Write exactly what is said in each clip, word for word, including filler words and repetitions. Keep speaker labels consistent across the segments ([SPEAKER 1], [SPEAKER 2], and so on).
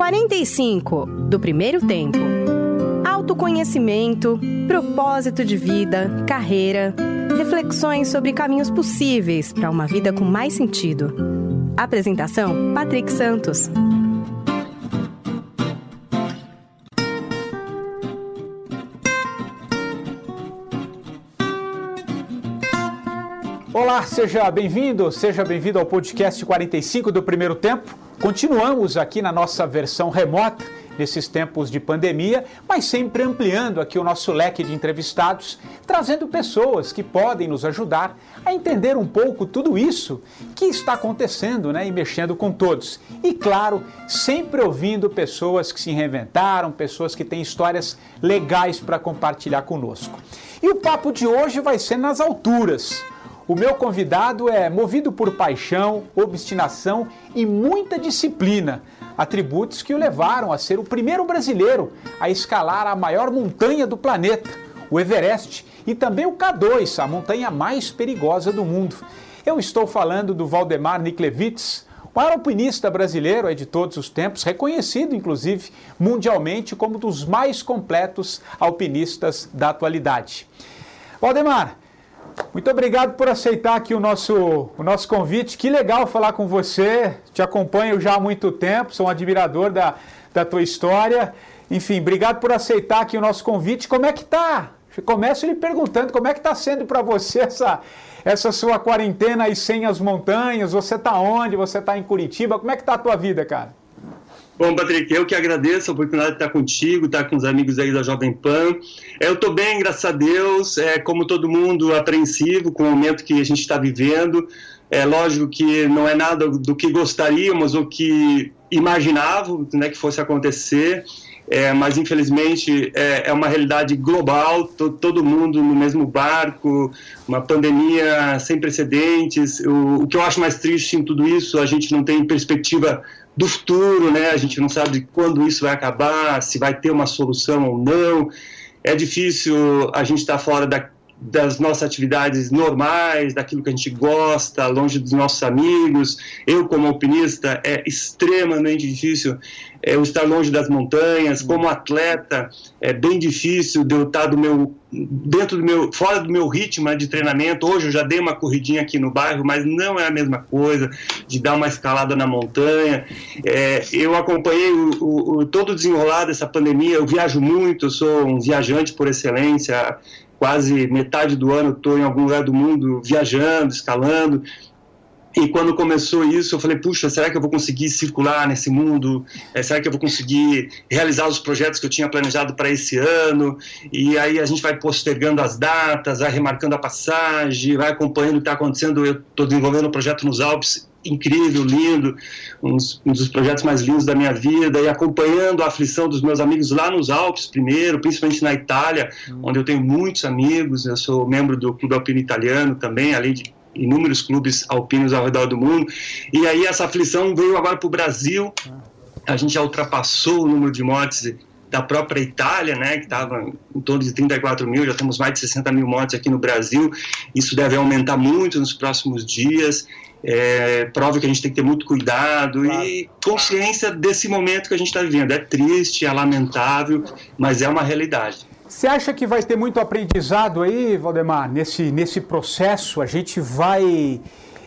[SPEAKER 1] quarenta e cinco, do primeiro tempo. Autoconhecimento, propósito de vida, carreira, reflexões sobre caminhos possíveis para uma vida com mais sentido. Apresentação, Patrick Santos.
[SPEAKER 2] Olá, seja bem-vindo, seja bem-vindo ao podcast quarenta e cinco do Primeiro Tempo. Continuamos aqui na nossa versão remota, nesses tempos de pandemia, mas sempre ampliando aqui o nosso leque de entrevistados, trazendo pessoas que podem nos ajudar a entender um pouco tudo isso que está acontecendo, né, e mexendo com todos. E claro, sempre ouvindo pessoas que se reinventaram, pessoas que têm histórias legais para compartilhar conosco. E o papo de hoje vai ser nas alturas. O meu convidado é movido por paixão, obstinação e muita disciplina, atributos que o levaram a ser o primeiro brasileiro a escalar a maior montanha do planeta, o Everest, e também o K dois, a montanha mais perigosa do mundo. Eu estou falando do Waldemar Niklewicz, o maior alpinista brasileiro de todos os tempos, reconhecido inclusive mundialmente como um dos mais completos alpinistas da atualidade. Waldemar, muito obrigado por aceitar aqui o nosso, o nosso convite. Que legal falar com você. Te acompanho já há muito tempo, sou um admirador da, da tua história. Enfim, obrigado por aceitar aqui o nosso convite. Como é que tá? Começo lhe perguntando como é que está sendo para você essa, essa sua quarentena aí sem as montanhas. Você está onde? Você está em Curitiba? Como é que está a tua vida, cara?
[SPEAKER 3] Bom, Patrick, eu que agradeço a oportunidade de estar contigo, estar com os amigos aí da Jovem Pan. Eu estou bem, graças a Deus, é, como todo mundo, apreensivo com o momento que a gente está vivendo. É lógico que não é nada do que gostaríamos ou que imaginávamos, né, que fosse acontecer, é, mas infelizmente é, é uma realidade global, to, todo mundo no mesmo barco, uma pandemia sem precedentes. O, o que eu acho mais triste em tudo isso, a gente não tem perspectiva do futuro, né? A gente não sabe quando isso vai acabar, se vai ter uma solução ou não. É difícil a gente estar fora da, das nossas atividades normais, daquilo que a gente gosta, longe dos nossos amigos. Eu, como alpinista, é extremamente difícil é, eu estar longe das montanhas. Como atleta, é bem difícil de eu estar do meu, dentro do meu, fora do meu ritmo de treinamento. Hoje eu já dei uma corridinha aqui no bairro, mas não é a mesma coisa de dar uma escalada na montanha. É, eu acompanhei o, o, o, todo o desenrolar dessa pandemia. Eu viajo muito, eu sou um viajante por excelência. Quase metade do ano estou em algum lugar do mundo viajando, escalando. E quando começou isso, eu falei, puxa, será que eu vou conseguir circular nesse mundo? É, será que eu vou conseguir realizar os projetos que eu tinha planejado para esse ano? E aí a gente vai postergando as datas, vai remarcando a passagem, vai acompanhando o que está acontecendo. Eu estou desenvolvendo um projeto nos Alpes, incrível, lindo, um dos, um dos projetos mais lindos da minha vida, e acompanhando a aflição dos meus amigos lá nos Alpes primeiro, principalmente na Itália, hum. onde eu tenho muitos amigos. Eu sou membro do Clube Alpino Italiano também, além de inúmeros clubes alpinos ao redor do mundo. E aí essa aflição veio agora para o Brasil. A gente já ultrapassou o número de mortes da própria Itália, né, que estava em torno de trinta e quatro mil, já temos mais de sessenta mil mortes aqui no Brasil. Isso deve aumentar muito nos próximos dias. É, prova que a gente tem que ter muito cuidado, claro, e consciência desse momento que a gente está vivendo. É triste, é lamentável, mas é uma realidade.
[SPEAKER 2] Você acha que vai ter muito aprendizado aí, Waldemar, nesse, nesse processo? A gente vai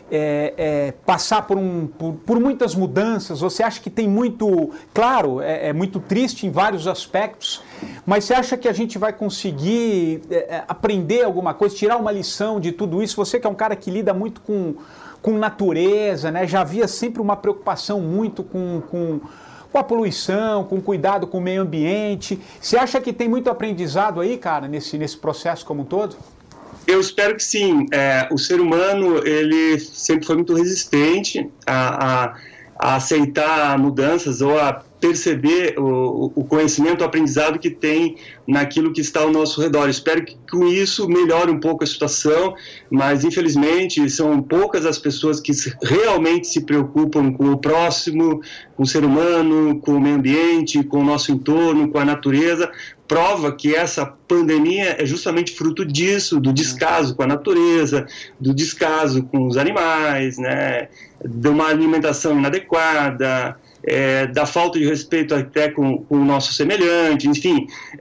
[SPEAKER 2] é, é, passar por, um, por, por muitas mudanças? Você acha que tem muito... Claro, é, é muito triste em vários aspectos, mas você acha que a gente vai conseguir é, aprender alguma coisa, tirar uma lição de tudo isso? Você que é um cara que lida muito com, com natureza, né? Já havia sempre uma preocupação muito com... com com a poluição, com cuidado com o meio ambiente. Você acha que tem muito aprendizado aí, cara, nesse, nesse processo como um todo?
[SPEAKER 3] Eu espero que sim. É, o ser humano, ele sempre foi muito resistente a, a, a aceitar mudanças ou a perceber o, o conhecimento, o aprendizado que tem naquilo que está ao nosso redor. Espero que com isso melhore um pouco a situação, mas infelizmente são poucas as pessoas que realmente se preocupam com o próximo, com o ser humano, com o meio ambiente, com o nosso entorno, com a natureza. Prova que essa pandemia é justamente fruto disso, do descaso com a natureza, do descaso com os animais, né, de uma alimentação inadequada, é, da falta de respeito até com, com o nosso semelhante, enfim,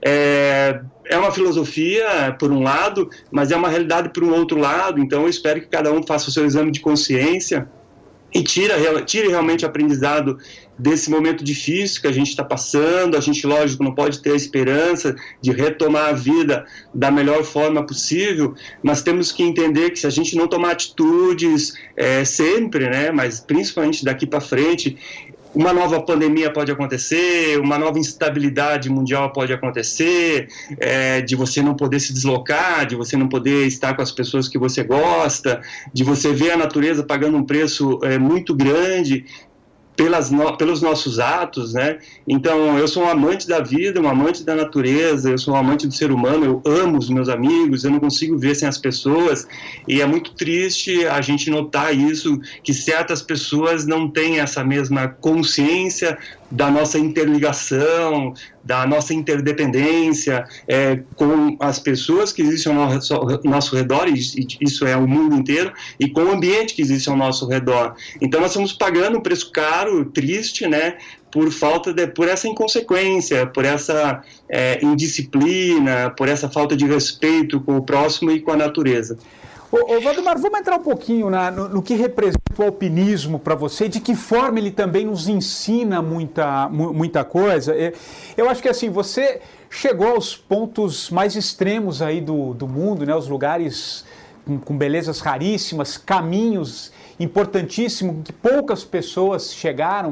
[SPEAKER 3] é, é uma filosofia por um lado, mas é uma realidade por um outro lado. Então eu espero que cada um faça o seu exame de consciência e tire, tire realmente o aprendizado desse momento difícil que a gente está passando. A gente, lógico, não pode ter a esperança de retomar a vida da melhor forma possível, mas temos que entender que se a gente não tomar atitudes é, sempre, né, mas principalmente daqui para frente, uma nova pandemia pode acontecer, uma nova instabilidade mundial pode acontecer, é, de você não poder se deslocar, de você não poder estar com as pessoas que você gosta, de você ver a natureza pagando um preço é, muito grande pelas no, pelos nossos atos, né? Então, eu sou um amante da vida, um amante da natureza, eu sou um amante do ser humano, eu amo os meus amigos, eu não consigo ver sem as pessoas, e é muito triste a gente notar isso, que certas pessoas não têm essa mesma consciência da nossa interligação, da nossa interdependência é, com as pessoas que existem ao nosso, ao nosso redor, e isso é o mundo inteiro, e com o ambiente que existe ao nosso redor. Então nós estamos pagando um preço caro, triste, né, por falta de, por essa inconsequência, por essa é, indisciplina, por essa falta de respeito com o próximo e com a natureza.
[SPEAKER 2] Ô, ô Valdemar, vamos entrar um pouquinho na, no, no que representa o alpinismo para você, de que forma ele também nos ensina muita, muita coisa. Eu acho que assim, você chegou aos pontos mais extremos aí do, do mundo, né, os lugares com, com belezas raríssimas, caminhos importantíssimos que poucas pessoas chegaram.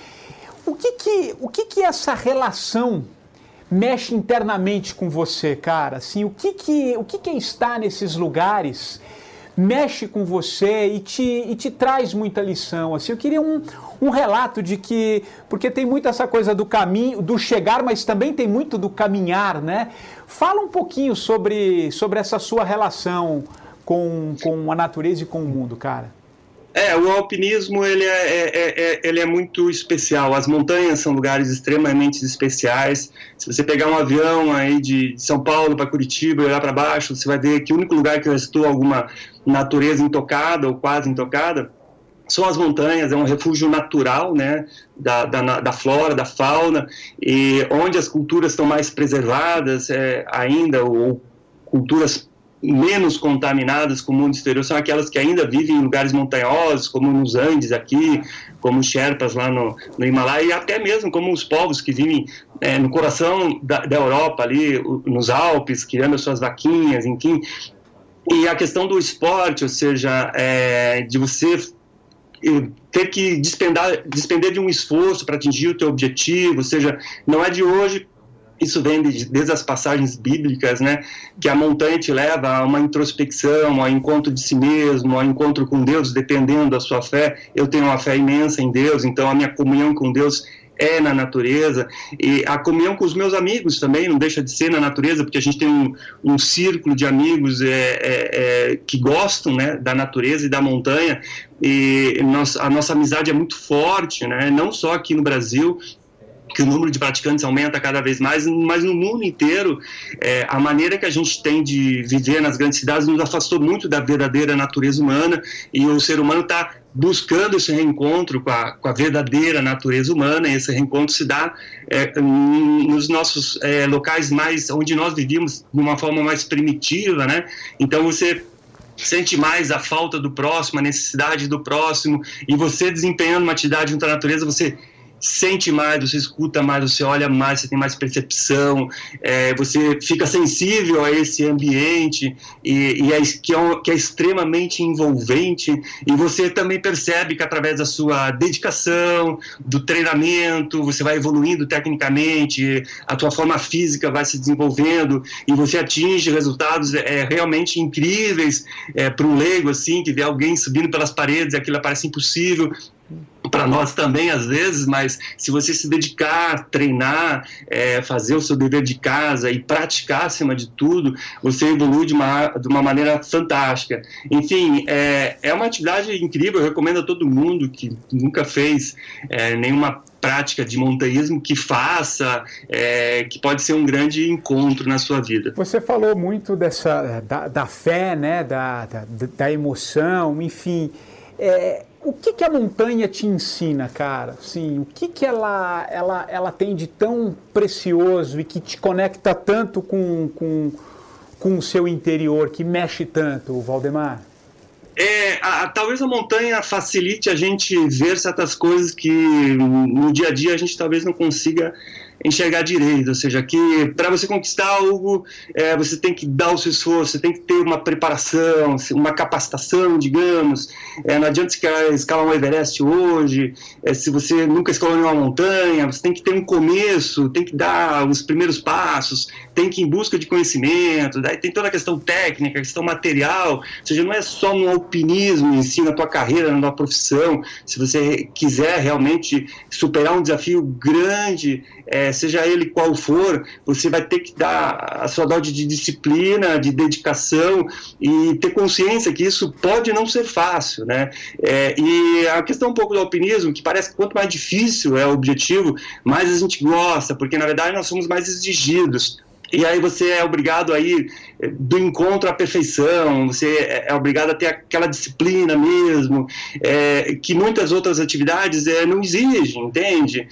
[SPEAKER 2] O que que, o que, que essa relação mexe internamente com você, cara? Assim, o que que, o que que estar nesses lugares mexe com você e te, e te traz muita lição? Assim, eu queria um, um relato de que, porque tem muito essa coisa do caminho, do chegar, mas também tem muito do caminhar, né? Fala um pouquinho sobre, sobre essa sua relação com, com a natureza e com o mundo, cara.
[SPEAKER 3] É, o alpinismo ele é, é, é, ele é muito especial. As montanhas são lugares extremamente especiais. Se você pegar um avião aí de São Paulo para Curitiba e olhar para baixo, você vai ver que o único lugar que restou alguma natureza intocada ou quase intocada são as montanhas. É um refúgio natural, né, da, da, da flora, da fauna, e onde as culturas estão mais preservadas é, ainda, ou culturas menos contaminadas com o mundo exterior, são aquelas que ainda vivem em lugares montanhosos, como nos Andes aqui, como os Sherpas lá no, no Himalaia, e até mesmo como os povos que vivem é, no coração da, da Europa, ali, nos Alpes, criando as suas vaquinhas, enfim. E a questão do esporte, ou seja, é, de você ter que despender, despender de um esforço para atingir o teu objetivo, ou seja, não é de hoje. Isso vem de, desde as passagens bíblicas, né, que a montanha te leva a uma introspecção, ao encontro de si mesmo, ao encontro com Deus, dependendo da sua fé. Eu tenho uma fé imensa em Deus, então a minha comunhão com Deus é na natureza, e a comunhão com os meus amigos também não deixa de ser na natureza, porque a gente tem um, um círculo de amigos é, é, é, que gostam, né, da natureza e da montanha, e nós, a nossa amizade é muito forte, né, não só aqui no Brasil, que o número de praticantes aumenta cada vez mais, mas no mundo inteiro, é, a maneira que a gente tem de viver nas grandes cidades nos afastou muito da verdadeira natureza humana, e o ser humano está buscando esse reencontro com a, com a verdadeira natureza humana, e esse reencontro se dá é, nos nossos é, locais mais, onde nós vivíamos de uma forma mais primitiva, né? Então você sente mais a falta do próximo, a necessidade do próximo, e você desempenhando uma atividade junto à natureza, você sente mais, você escuta mais, você olha mais, você tem mais percepção, é, você fica sensível a esse ambiente e, e é, que, é, que é extremamente envolvente, e você também percebe que através da sua dedicação, do treinamento, você vai evoluindo tecnicamente, a tua forma física vai se desenvolvendo e você atinge resultados é, realmente incríveis é, para um leigo, assim, que vê alguém subindo pelas paredes e aquilo parece impossível. Para nós também, às vezes, mas se você se dedicar, treinar, é, fazer o seu dever de casa e praticar acima de tudo, você evolui de uma, de uma maneira fantástica. Enfim, é, é uma atividade incrível, eu recomendo a todo mundo que nunca fez é, nenhuma prática de montanhismo que faça, é, que pode ser um grande encontro na sua vida.
[SPEAKER 2] Você falou muito dessa, da, da fé, né, da, da, da emoção, enfim... É, O que, que a montanha te ensina, cara? Assim, o que, que ela, ela, ela tem de tão precioso e que te conecta tanto com, com, com o seu interior, que mexe tanto, Valdemar?
[SPEAKER 3] É, a, a, talvez a montanha facilite a gente ver certas coisas que no dia a dia a gente talvez não consiga enxergar direito, ou seja, que para você conquistar algo, é, você tem que dar o seu esforço, você tem que ter uma preparação, uma capacitação, digamos, é, não adianta escalar, escalar um Everest hoje, é, se você nunca escalou nenhuma montanha, você tem que ter um começo, tem que dar os primeiros passos, tem que ir em busca de conhecimento, daí tem toda a questão técnica, a questão material, ou seja, não é só no alpinismo em si, na tua carreira, na tua profissão, se você quiser realmente superar um desafio grande, é, seja ele qual for, você vai ter que dar a sua dose de disciplina, de dedicação e ter consciência que isso pode não ser fácil, né? É, e a questão um pouco do alpinismo, que parece que quanto mais difícil é o objetivo, mais a gente gosta, porque na verdade nós somos mais exigidos. E aí você é obrigado a ir do encontro à perfeição, você é obrigado a ter aquela disciplina mesmo, é, que muitas outras atividades é, não exigem, entende?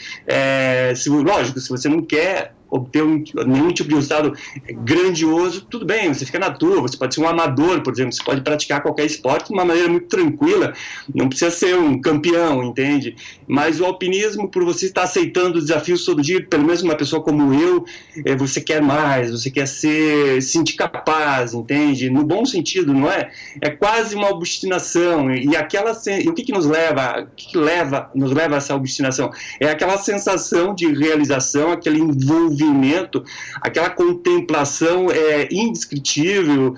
[SPEAKER 3] É, se, lógico, se você não quer obter um, nenhum tipo de resultado grandioso, tudo bem, você fica na tua, você pode ser um amador, por exemplo, você pode praticar qualquer esporte de uma maneira muito tranquila, não precisa ser um campeão, entende? Mas o alpinismo, por você estar aceitando desafios todo dia, pelo menos uma pessoa como eu, é, você quer mais, você quer ser, se sentir capaz, entende? No bom sentido, não é? É quase uma obstinação, e aquela, e o que que nos leva, o que que leva, nos leva a essa obstinação? É aquela sensação de realização, aquele envolvimento, aquela contemplação é, indescritível,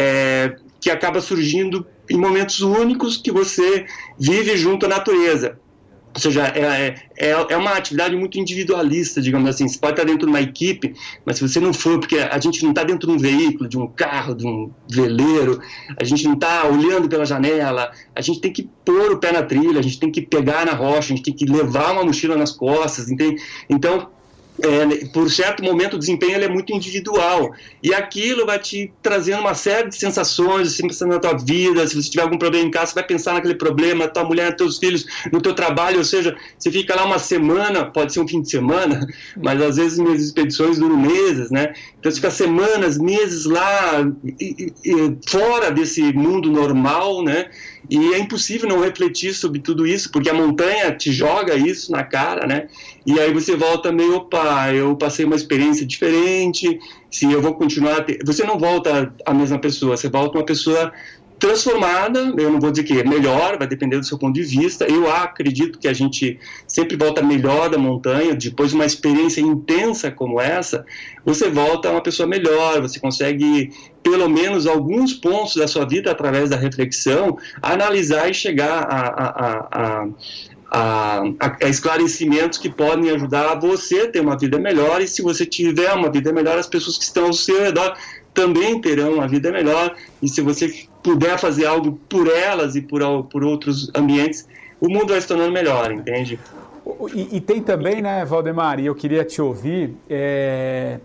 [SPEAKER 3] é, que acaba surgindo em momentos únicos que você vive junto à natureza. Ou seja, é, é, é uma atividade muito individualista, digamos assim. Você pode estar dentro de uma equipe, mas se você não for, porque a gente não está dentro de um veículo, de um carro, de um veleiro, a gente não está olhando pela janela, a gente tem que pôr o pé na trilha, a gente tem que pegar na rocha, a gente tem que levar uma mochila nas costas, entende? Então, É, por certo momento o desempenho ele é muito individual e aquilo vai te trazendo uma série de sensações, assim, pensando na tua vida, se você tiver algum problema em casa, você vai pensar naquele problema, na tua mulher, nos teus filhos, no teu trabalho, ou seja, você fica lá uma semana, pode ser um fim de semana, mas às vezes minhas expedições duram meses, né? Então você fica semanas, meses lá e, e, e, fora desse mundo normal, né? E é impossível não refletir sobre tudo isso, porque a montanha te joga isso na cara, né? E aí você volta meio, opa, eu passei uma experiência diferente, se eu vou continuar a ter... Você não volta a mesma pessoa, você volta uma pessoa transformada, eu não vou dizer que é melhor, vai depender do seu ponto de vista. Eu acredito que a gente sempre volta melhor da montanha, depois de uma experiência intensa como essa, você volta uma pessoa melhor, você consegue, pelo menos alguns pontos da sua vida, através da reflexão, analisar e chegar a, a, a, a, a, a esclarecimentos que podem ajudar você a ter uma vida melhor, e se você tiver uma vida melhor, as pessoas que estão ao seu redor também terão uma vida melhor, e se você puder fazer algo por elas e por, por outros ambientes, o mundo vai se tornando melhor, entende?
[SPEAKER 2] E, e tem também, né, Valdemar, e eu queria te ouvir, é,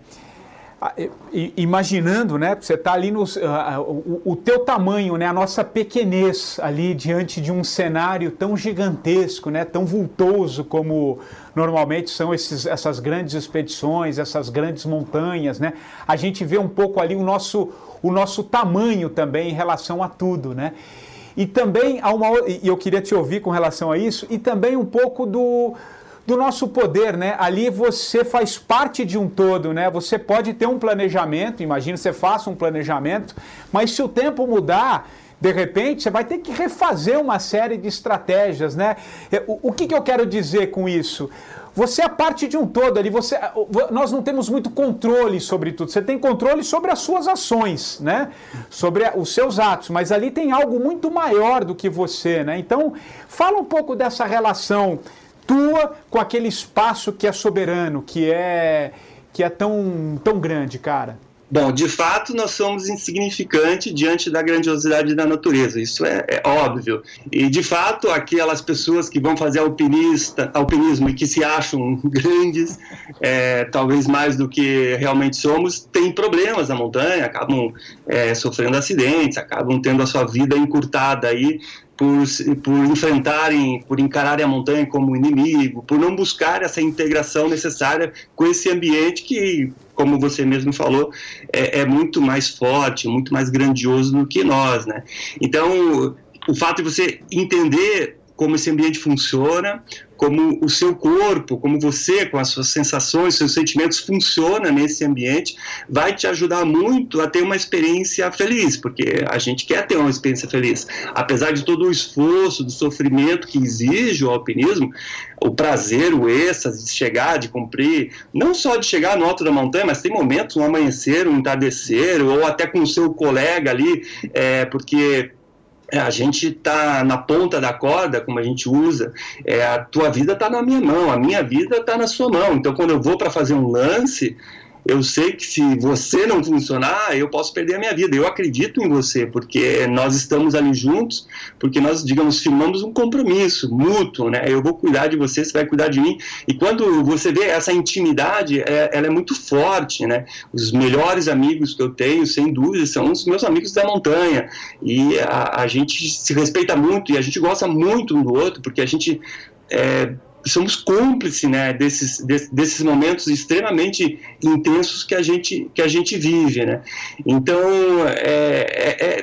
[SPEAKER 2] imaginando, né, você está ali no o, o teu tamanho, né, a nossa pequenez ali diante de um cenário tão gigantesco, né, tão vultoso como normalmente são esses, essas grandes expedições, essas grandes montanhas, né, a gente vê um pouco ali o nosso, o nosso tamanho também em relação a tudo, né, e também há uma, e eu queria te ouvir com relação a isso, e também um pouco do do nosso poder, né? Ali você faz parte de um todo, né? Você pode ter um planejamento, imagina você faça um planejamento, mas se o tempo mudar, de repente, você vai ter que refazer uma série de estratégias, né? O, o que, que eu quero dizer com isso? Você é parte de um todo ali, você, nós não temos muito controle sobre tudo, você tem controle sobre as suas ações, né? Sobre os seus atos, mas ali tem algo muito maior do que você, né? Então, fala um pouco dessa relação tua com aquele espaço que é soberano, que é, que é tão, tão grande, cara.
[SPEAKER 3] Bom, de fato, nós somos insignificantes diante da grandiosidade da natureza, isso é, é óbvio. E, de fato, aquelas pessoas que vão fazer alpinista, alpinismo e que se acham grandes, é, talvez mais do que realmente somos, têm problemas na montanha, acabam é, sofrendo acidentes, acabam tendo a sua vida encurtada aí, por, por enfrentarem, por encararem a montanha como inimigo, por não buscar essa integração necessária com esse ambiente que, como você mesmo falou, é, é muito mais forte, muito mais grandioso do que nós, né? Então, o fato de você entender como esse ambiente funciona, como o seu corpo, como você, com as suas sensações, seus sentimentos, funciona nesse ambiente, vai te ajudar muito a ter uma experiência feliz, porque a gente quer ter uma experiência feliz. Apesar de todo o esforço, do sofrimento que exige o alpinismo, o prazer, o êxtase de chegar, de cumprir, não só de chegar no alto da montanha, mas tem momentos, um amanhecer, um entardecer, ou até com o seu colega ali, é, porque... a gente está na ponta da corda, como a gente usa, é, a tua vida está na minha mão, a minha vida está na sua mão. Então, quando eu vou para fazer um lance, eu sei que se você não funcionar, eu posso perder a minha vida. Eu acredito em você, porque nós estamos ali juntos, porque nós, digamos, firmamos um compromisso mútuo, né? Eu vou cuidar de você, você vai cuidar de mim. E quando você vê essa intimidade, é, ela é muito forte, né? Os melhores amigos que eu tenho, sem dúvida, são os meus amigos da montanha. E a, a gente se respeita muito e a gente gosta muito um do outro, porque a gente... É, somos cúmplices, né, desses, desses momentos extremamente intensos que a gente, que a gente vive, né? Então, é, é,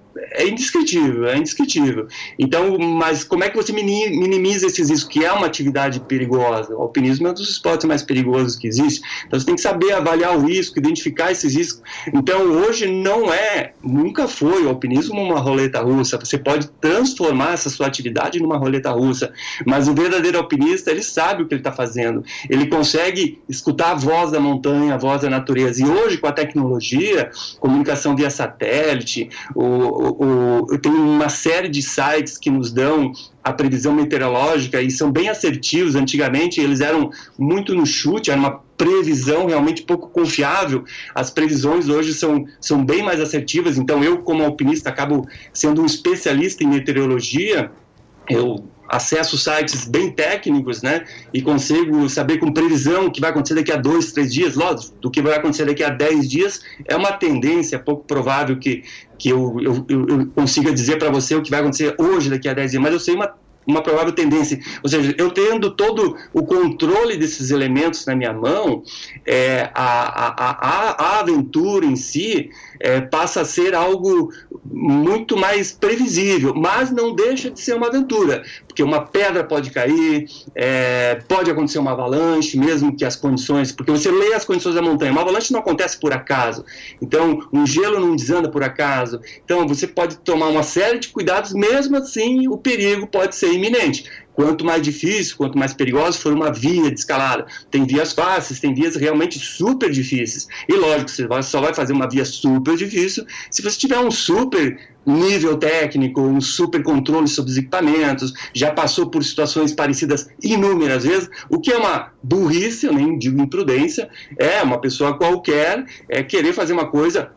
[SPEAKER 3] é indescritível, é indescritível. Então, mas como é que você minimiza esses riscos, que é uma atividade perigosa? O alpinismo é um dos esportes mais perigosos que existe. Então, você tem que saber avaliar o risco, identificar esses riscos. Então, hoje não é, nunca foi o alpinismo uma roleta russa. Você pode transformar essa sua atividade numa roleta russa, mas o verdadeiro alpinista, ele sabe o que ele está fazendo. Ele consegue escutar a voz da montanha, a voz da natureza. E hoje, com a tecnologia, comunicação via satélite, o O, o, tem uma série de sites que nos dão a previsão meteorológica e são bem assertivos. Antigamente eles eram muito no chute, era uma previsão realmente pouco confiável. As previsões hoje são, são bem mais assertivas, então eu, como alpinista, acabo sendo um especialista em meteorologia. Eu acesso sites bem técnicos, né, e consigo saber com previsão o que vai acontecer daqui a dois, três dias. Lógico, do que vai acontecer daqui a dez dias é uma tendência pouco provável que, que eu, eu, eu consiga dizer para você o que vai acontecer hoje, daqui a dez dias, mas eu sei uma uma provável tendência. Ou seja, eu tendo todo o controle desses elementos na minha mão, é, a, a, a, a aventura em si é, passa a ser algo muito mais previsível, mas não deixa de ser uma aventura, porque uma pedra pode cair, é, pode acontecer uma avalanche, mesmo que as condições, porque você lê as condições da montanha, uma avalanche não acontece por acaso, então um gelo não desanda por acaso, então você pode tomar uma série de cuidados, mesmo assim o perigo pode ser iminente. Quanto mais difícil, quanto mais perigoso for uma via de escalada. Tem vias fáceis, tem vias realmente super difíceis. E lógico, você só vai fazer uma via super difícil se você tiver um super nível técnico, um super controle sobre os equipamentos, já passou por situações parecidas inúmeras vezes, o que é uma burrice, eu nem digo imprudência, é uma pessoa qualquer é querer fazer uma coisa...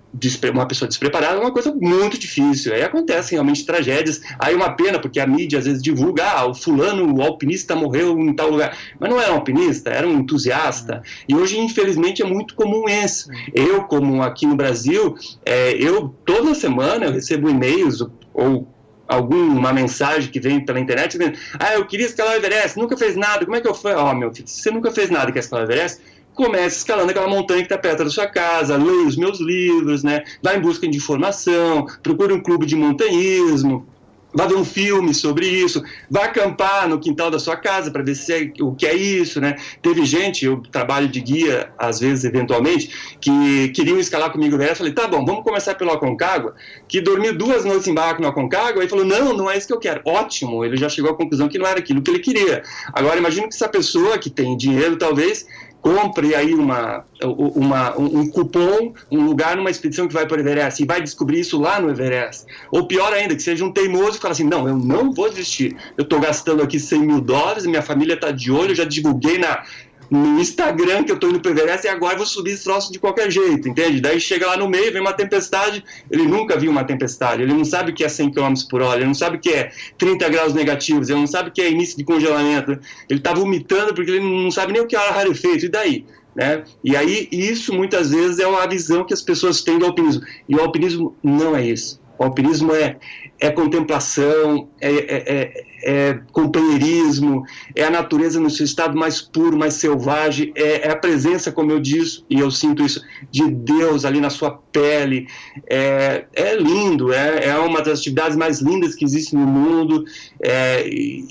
[SPEAKER 3] uma pessoa despreparada é uma coisa muito difícil, aí acontecem realmente tragédias, aí uma pena, porque a mídia às vezes divulga, ah, o fulano, o alpinista morreu em tal lugar, mas não era um alpinista, era um entusiasta, e hoje infelizmente é muito comum isso. Eu, como aqui no Brasil, é, eu toda semana eu recebo e-mails ou alguma mensagem que vem pela internet dizendo, ah, eu queria escalar o Everest, nunca fez nada, como é que eu fui? Ó, oh, meu filho, você nunca fez nada que é escalar o Everest? Comece escalando aquela montanha que está perto da sua casa, leia os meus livros, né? Vá em busca de informação, procure um clube de montanhismo, vá ver um filme sobre isso, vá acampar no quintal da sua casa para ver se é, o que é isso, né? Teve gente, eu trabalho de guia, às vezes, eventualmente, que queriam escalar comigo o Everest. Falei, tá bom, vamos começar pelo Aconcagua, que dormiu duas noites em barco no Aconcagua, e falou, não, não é isso que eu quero. Ótimo, ele já chegou à conclusão que não era aquilo que ele queria. Agora, imagino que essa pessoa que tem dinheiro, talvez... compre aí uma, uma, um cupom, um lugar numa expedição que vai para o Everest e vai descobrir isso lá no Everest. Ou pior ainda, que seja um teimoso e fala assim, não, eu não vou desistir. Eu estou gastando aqui cem mil dólares, minha família está de olho, eu já divulguei na, no Instagram que eu estou indo para o Everest e agora vou subir esse troço de qualquer jeito, entende? Daí chega lá no meio, vem uma tempestade, ele nunca viu uma tempestade, ele não sabe o que é cem quilômetros por hora, ele não sabe o que é trinta graus negativos, ele não sabe o que é início de congelamento, ele está vomitando porque ele não sabe nem o que é ar rarefeito, e daí? Né? E aí isso muitas vezes é uma visão que as pessoas têm do alpinismo, e o alpinismo não é isso. O alpinismo é, é contemplação, é, é, é, é companheirismo, é a natureza no seu estado mais puro, mais selvagem, é, é a presença, como eu disse, e eu sinto isso, de Deus ali na sua pele. É, é lindo, é, é uma das atividades mais lindas que existe no mundo, é,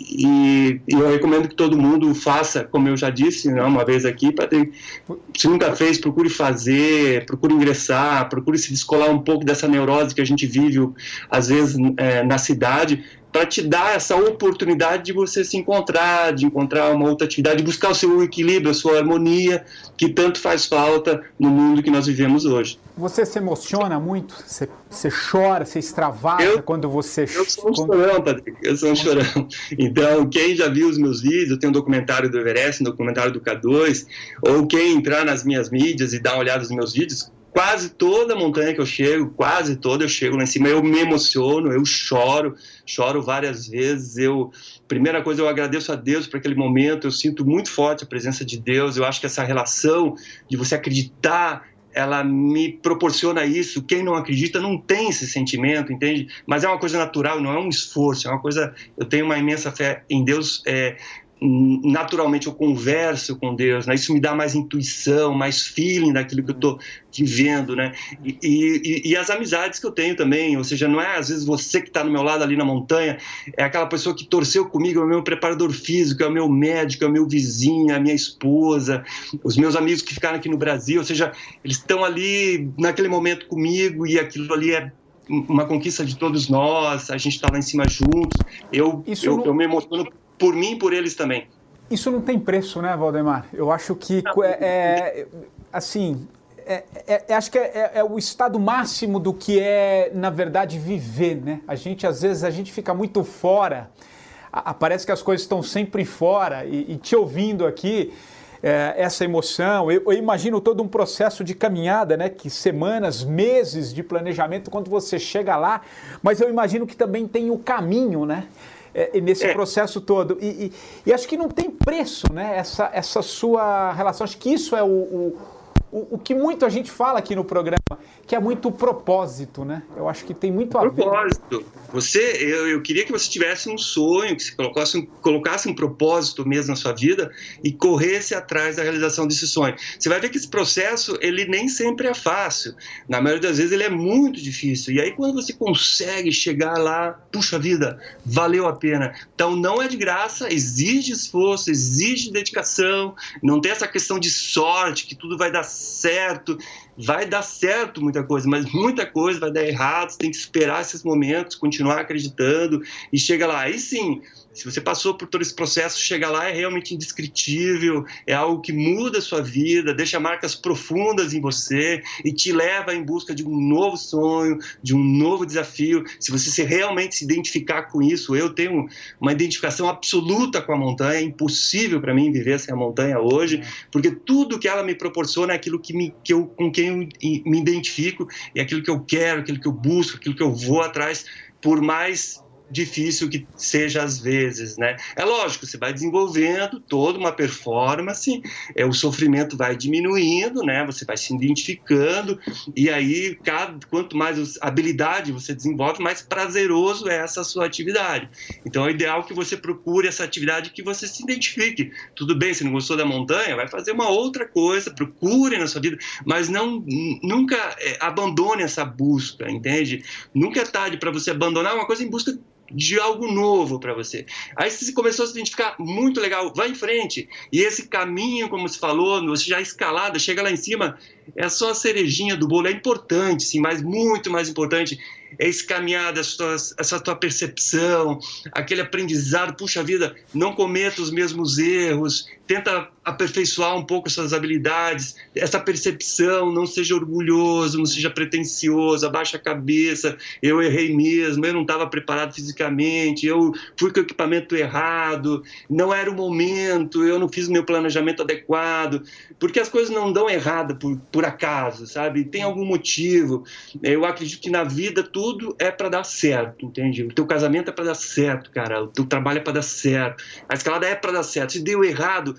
[SPEAKER 3] e, e eu recomendo que todo mundo faça, como eu já disse, né, uma vez aqui, para ter, se nunca fez, procure fazer, procure ingressar, procure se descolar um pouco dessa neurose que a gente vive às vezes é, na cidade, para te dar essa oportunidade de você se encontrar, de encontrar uma outra atividade, de buscar o seu equilíbrio, a sua harmonia, que tanto faz falta no mundo que nós vivemos hoje.
[SPEAKER 2] Você se emociona muito? Você, você chora, você extravasa
[SPEAKER 3] eu,
[SPEAKER 2] quando você...
[SPEAKER 3] Eu sou um chorão, Patrick, eu sou um chorão. Então, quem já viu os meus vídeos, eu tenho um documentário do Everest, um documentário do K dois, ou quem entrar nas minhas mídias e dar uma olhada nos meus vídeos, quase toda montanha que eu chego, quase toda eu chego lá em cima, eu me emociono, eu choro, choro várias vezes. Eu, primeira coisa, eu agradeço a Deus por aquele momento, eu sinto muito forte a presença de Deus, eu acho que essa relação de você acreditar, ela me proporciona isso. Quem não acredita não tem esse sentimento, entende? Mas é uma coisa natural, não é um esforço, é uma coisa, eu tenho uma imensa fé em Deus, é, naturalmente eu converso com Deus, né? Isso me dá mais intuição, mais feeling daquilo que eu estou vivendo, né? E, e, e as amizades que eu tenho também, ou seja, não é às vezes você que está no meu lado ali na montanha, é aquela pessoa que torceu comigo, é o meu preparador físico, é o meu médico, é o meu vizinho, é a minha esposa, os meus amigos que ficaram aqui no Brasil, ou seja, eles estão ali naquele momento comigo e aquilo ali é uma conquista de todos nós, a gente está lá em cima juntos, eu, eu, não... eu me emociono por mim e por eles também.
[SPEAKER 2] Isso não tem preço, né, Valdemar? Eu acho que é, é assim, é, é, acho que é, é o estado máximo do que é, na verdade, viver, né? A gente, às vezes, a gente fica muito fora, a, parece que as coisas estão sempre fora, e, e te ouvindo aqui, é, essa emoção, eu, eu imagino todo um processo de caminhada, né? Que semanas, meses de planejamento, quando você chega lá, mas eu imagino que também tem o caminho, né? É, nesse é. processo todo, e, e, e acho que não tem preço, né, essa, essa sua relação, acho que isso é o, o, o, o que muito a gente fala aqui no programa, que é muito o propósito, né, eu acho que tem muito a ver.
[SPEAKER 3] Propósito, você, eu, eu queria que você tivesse um sonho, que você colocasse um, colocasse um propósito mesmo na sua vida e corresse atrás da realização desse sonho. Você vai ver que esse processo, ele nem sempre é fácil, na maioria das vezes ele é muito difícil, e aí quando você consegue chegar lá, puxa vida, valeu a pena. Então não é de graça, exige esforço, exige dedicação, não tem essa questão de sorte, que tudo vai dar certo, vai dar certo muita coisa, mas muita coisa vai dar errado, você tem que esperar esses momentos, continuar acreditando e chega lá. Aí sim, se você passou por todo esse processo, chegar lá é realmente indescritível, é algo que muda a sua vida, deixa marcas profundas em você e te leva em busca de um novo sonho, de um novo desafio. Se você se realmente se identificar com isso, eu tenho uma identificação absoluta com a montanha, é impossível para mim viver sem a montanha hoje, porque tudo que ela me proporciona é aquilo que me, que eu, com quem eu me identifico, é aquilo que eu quero, aquilo que eu busco, aquilo que eu vou atrás, por mais difícil que seja às vezes, né? É lógico, você vai desenvolvendo toda uma performance, é, o sofrimento vai diminuindo, né? Você vai se identificando e aí, cada, quanto mais habilidade você desenvolve, mais prazeroso é essa sua atividade. Então é ideal que você procure essa atividade que você se identifique. Tudo bem, se não gostou da montanha, vai fazer uma outra coisa, procure na sua vida, mas não, nunca é, abandone essa busca, entende? Nunca é tarde para você abandonar uma coisa em busca de algo novo para você. Aí você começou a se identificar, muito legal, vai em frente. E esse caminho, como você falou, você já escalada, chega lá em cima, é só a cerejinha do bolo. É importante, sim, mas muito mais importante é esse caminhar, essa tua percepção, aquele aprendizado. Puxa vida, não cometa os mesmos erros, tenta aperfeiçoar um pouco suas habilidades, essa percepção, não seja orgulhoso, não seja pretensioso, abaixa a cabeça, eu errei mesmo, eu não estava preparado fisicamente, eu fui com o equipamento errado, não era o momento, eu não fiz o meu planejamento adequado, porque as coisas não dão errado por, por acaso, sabe? Tem algum motivo. Eu acredito que na vida tudo é para dar certo, entende? O teu casamento é para dar certo, cara, o teu trabalho é para dar certo, a escalada é para dar certo. Se deu errado,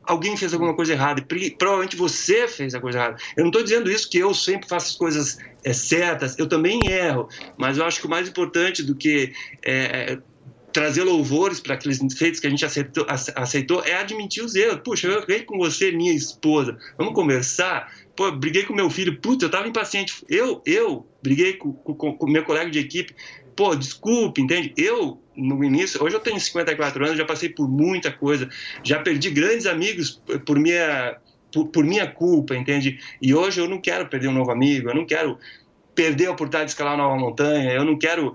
[SPEAKER 3] alguém fez alguma coisa errada, e provavelmente você fez a coisa errada. Eu não estou dizendo isso que eu sempre faço as coisas é, certas, eu também erro, mas eu acho que o mais importante do que é, trazer louvores para aqueles feitos que a gente aceitou, aceitou é admitir os erros. Puxa, eu errei com você, minha esposa, vamos conversar? Pô, briguei com meu filho, putz, eu estava impaciente, eu, eu briguei com o meu colega de equipe, pô, desculpe, entende? Eu, no início, hoje eu tenho cinquenta e quatro anos, já passei por muita coisa, já perdi grandes amigos por minha, por, por minha culpa, entende? E hoje eu não quero perder um novo amigo, eu não quero perder a oportunidade de escalar uma nova montanha, eu não quero,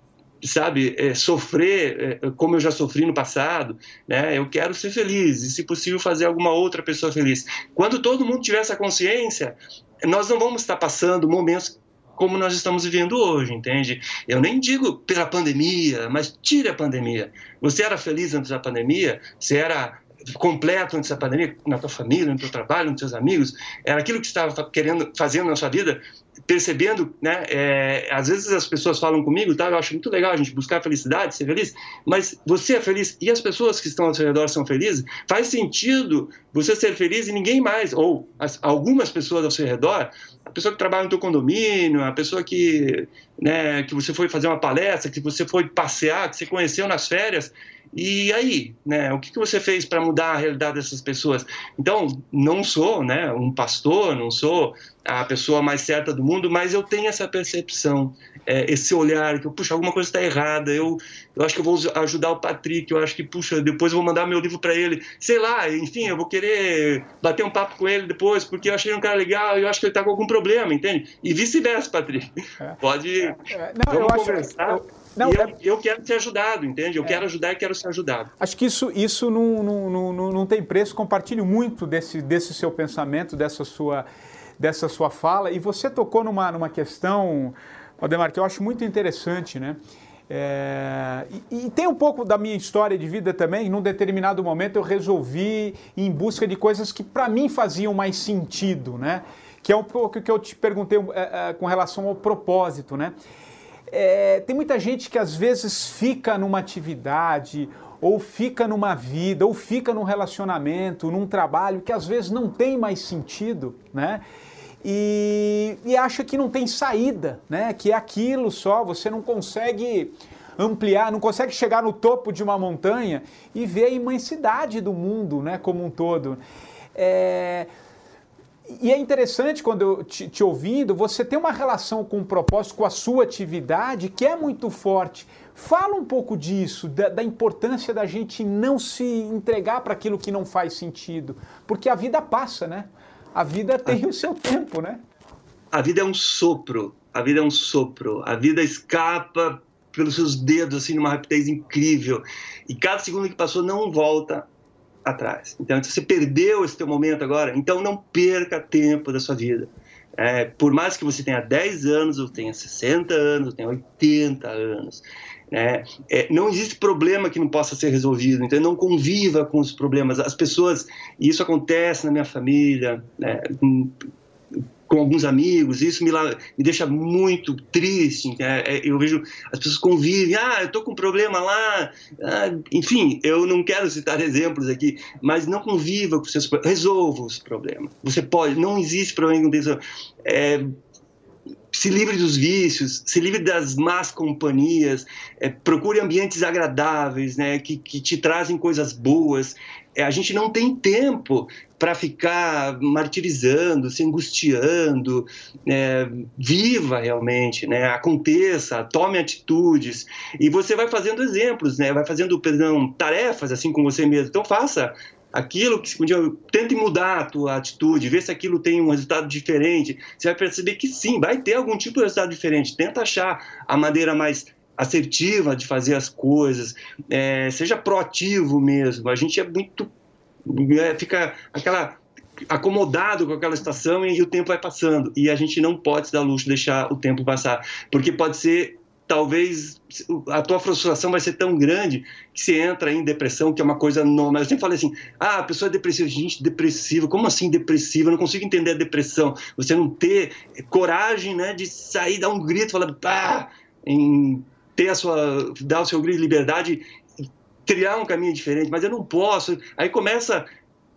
[SPEAKER 3] sabe, é, sofrer é, como eu já sofri no passado, né? Eu quero ser feliz e, se possível, fazer alguma outra pessoa feliz. Quando todo mundo tiver essa consciência, nós não vamos estar passando momentos como nós estamos vivendo hoje, entende? Eu nem digo pela pandemia, mas tire a pandemia. Você era feliz antes da pandemia? Você era completo antes da pandemia, na tua família, no teu trabalho, nos teus amigos? Era aquilo que você estava querendo, fazendo na sua vida? Percebendo, né? É, às vezes as pessoas falam comigo, tá? Eu acho muito legal a gente buscar felicidade, ser feliz, mas você é feliz e as pessoas que estão ao seu redor são felizes? Faz sentido você ser feliz e ninguém mais, ou as, algumas pessoas ao seu redor, a pessoa que trabalha no teu condomínio, a pessoa que, né, que você foi fazer uma palestra, que você foi passear, que você conheceu nas férias, e aí, né, o que, que você fez para mudar a realidade dessas pessoas? Então, não sou, né, um pastor, não sou a pessoa mais certa do mundo, mas eu tenho essa percepção, é, esse olhar, que, puxa, alguma coisa está errada, eu, eu acho que eu vou ajudar o Patrick, eu acho que, puxa, depois eu vou mandar meu livro para ele, sei lá, enfim, eu vou querer bater um papo com ele depois, porque eu achei um cara legal, eu acho que ele está com algum problema, entende? E vice-versa, Patrick. É. Pode, é, não, vamos eu conversar. Acho, eu... Não, eu, é... eu quero ser ajudado, entende? Eu é. quero ajudar e quero ser ajudado.
[SPEAKER 2] Acho que isso, isso não, não, não, não tem preço. Compartilho muito desse, desse seu pensamento, dessa sua, dessa sua fala. E você tocou numa, numa questão, Waldemar, que eu acho muito interessante, né? É, e, e tem um pouco da minha história de vida também. Num determinado momento eu resolvi ir em busca de coisas que para mim faziam mais sentido, né? Que é um pouco o que eu te perguntei é, é, com relação ao propósito, né? É, tem muita gente que às vezes fica numa atividade, ou fica numa vida, ou fica num relacionamento, num trabalho que às vezes não tem mais sentido, né? E, e acha que não tem saída, né? Que é aquilo só, você não consegue ampliar, não consegue chegar no topo de uma montanha e ver a imensidade do mundo, né, como um todo. É... E é interessante, quando eu te, te ouvindo, você tem uma relação com o propósito, com a sua atividade, que é muito forte. Fala um pouco disso, da, da importância da gente não se entregar para aquilo que não faz sentido. Porque a vida passa, né? A vida tem a... o seu tempo, né?
[SPEAKER 3] A vida é um sopro, a vida é um sopro. A vida escapa pelos seus dedos, assim, numa rapidez incrível. E cada segundo que passou não volta atrás. Então, se você perdeu esse teu momento agora, então não perca tempo da sua vida. É, por mais que você tenha dez anos, ou tenha sessenta anos, ou tenha oitenta anos, né, é, não existe problema que não possa ser resolvido, então não conviva com os problemas. As pessoas, e isso acontece na minha família, né, com, com alguns amigos, isso me, me deixa muito triste, né? Eu vejo as pessoas convivem, ah, eu tô com um problema lá, ah, enfim, eu não quero citar exemplos aqui, mas não conviva com seus problemas, resolva os problemas, você pode, não existe problema que não tem, é, se livre dos vícios, se livre das más companhias, é, procure ambientes agradáveis, né, que, que te trazem coisas boas. É, a gente não tem tempo para ficar martirizando, se angustiando, é, viva realmente, né? Aconteça, tome atitudes, e você vai fazendo exemplos, né? Vai fazendo, perdão, tarefas assim com você mesmo, então faça aquilo que, um dia, tente mudar a tua atitude, ver se aquilo tem um resultado diferente, você vai perceber que sim, vai ter algum tipo de resultado diferente, tenta achar a maneira mais assertiva de fazer as coisas, é, seja proativo mesmo. A gente é muito, é, fica aquela, acomodado com aquela situação e, e o tempo vai passando, e a gente não pode se dar luxo de deixar o tempo passar, porque pode ser, talvez a tua frustração vai ser tão grande que você entra em depressão, que é uma coisa normal. Eu sempre falei assim, ah, a pessoa é depressiva. Gente, depressiva, como assim depressiva? Eu não consigo entender a depressão. Você não ter coragem, né, de sair, dar um grito, falar, pá, em ter a sua, dar o seu grito de liberdade, criar um caminho diferente, mas eu não posso. Aí começa